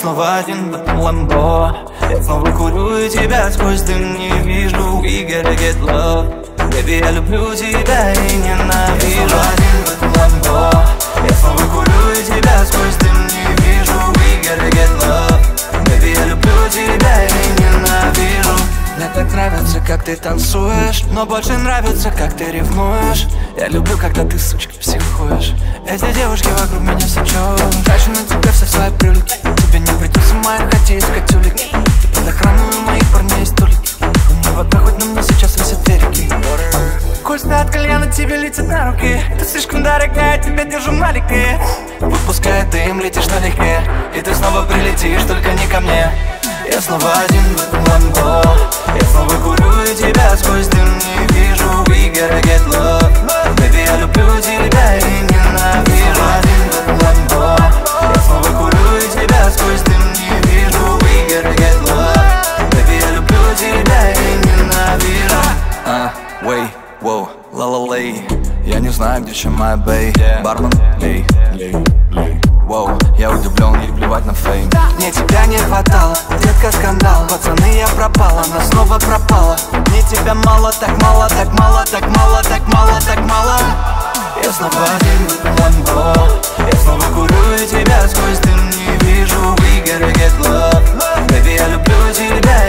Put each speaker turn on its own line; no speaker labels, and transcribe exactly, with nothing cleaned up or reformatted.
снова один в этом ламбо. Я снова курю и тебя сквозь дым не вижу. We gotta get love. Baby, я люблю тебя и ненавижу. Я снова один в этом ламбо. Я снова курю и тебя сквозь дым не вижу. We gotta get love. Baby, я люблю тебя и ненавижу. Мне так нравится, как ты танцуешь, но больше нравится, как ты ревнуешь. Я люблю, когда ты, сучка, психуешь. Эти девушки вокруг меня все черные. Трачу на тебя все свои привлеки. Тебе не придется моих хотеть искать улики. Ты под охраной у моих парней столики. У меня вода, хоть на мне сейчас висят велики. Вкусно от кальяна тебе летит на руки. Ты слишком дорогая, тебя держу маленькой. Выпуская дым, летишь налегке. И ты снова прилетишь, только не ко мне. Я снова один в этом ламбо. Я снова курю и тебя сквозь дым не вижу. We gotta get love. Baby, я люблю тебя и ненавижу. Один в этом ламбо. Я снова курю и тебя сквозь дым не вижу. We gotta get love. Baby, я люблю тебя и ненавижу. А, wait, wow, ла-ла-лей. Я не знаю, где чем моя бэй. Бармен, лей, лей, лей. Воу, я удивлен, ей плевать на фейм. Мне тебя не хватало, детка, скандал. Пацаны, я пропала, она снова пропала. Мне тебя мало, так мало, так мало, так мало, так мало, так мало. Я снова один в этом ламбо. Я снова курю и тебя сквозь дым не вижу. We gotta get love. Baby, я люблю тебя